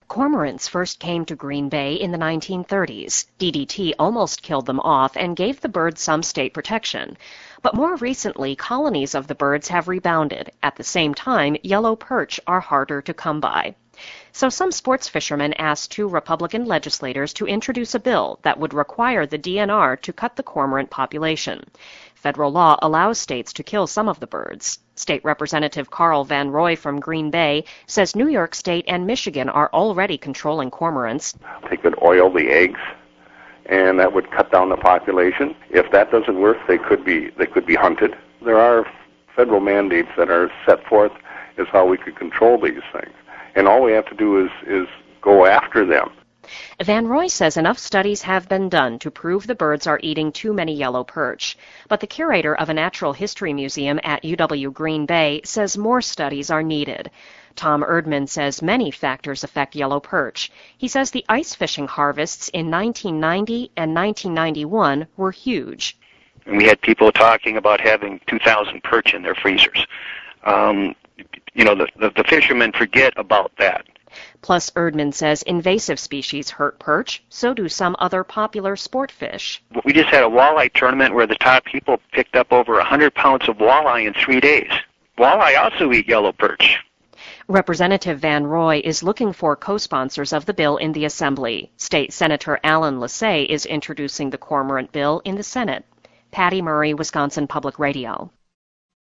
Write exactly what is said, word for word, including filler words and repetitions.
Cormorants first came to Green Bay in the nineteen thirties. D D T almost killed them off and gave the bird some state protection. But more recently, colonies of the birds have rebounded. At the same time, yellow perch are harder to come by. So some sports fishermen asked two Republican legislators to introduce a bill that would require the D N R to cut the cormorant population. Federal law allows states to kill some of the birds. State Representative Carl Van Roy from Green Bay says New York State and Michigan are already controlling cormorants. They could oil the eggs, and that would cut down the population. If that doesn't work, they could be they could be hunted. There are federal mandates that are set forth as how we could control these things. And all we have to do is, is go after them. Van Roy says enough studies have been done to prove the birds are eating too many yellow perch. But the curator of a natural history museum at U W Green Bay says more studies are needed. Tom Erdman says many factors affect yellow perch. He says the ice fishing harvests in nineteen ninety and nineteen ninety-one were huge. And we had people talking about having two thousand perch in their freezers. Um, you know, the, the, the fishermen forget about that. Plus, Erdman says invasive species hurt perch, so do some other popular sport fish. We just had a walleye tournament where the top people picked up over one hundred pounds of walleye in three days. Walleye also eat yellow perch. Representative Van Roy is looking for co-sponsors of the bill in the Assembly. State Senator Alan Lassay is introducing the cormorant bill in the Senate. Patty Murray, Wisconsin Public Radio.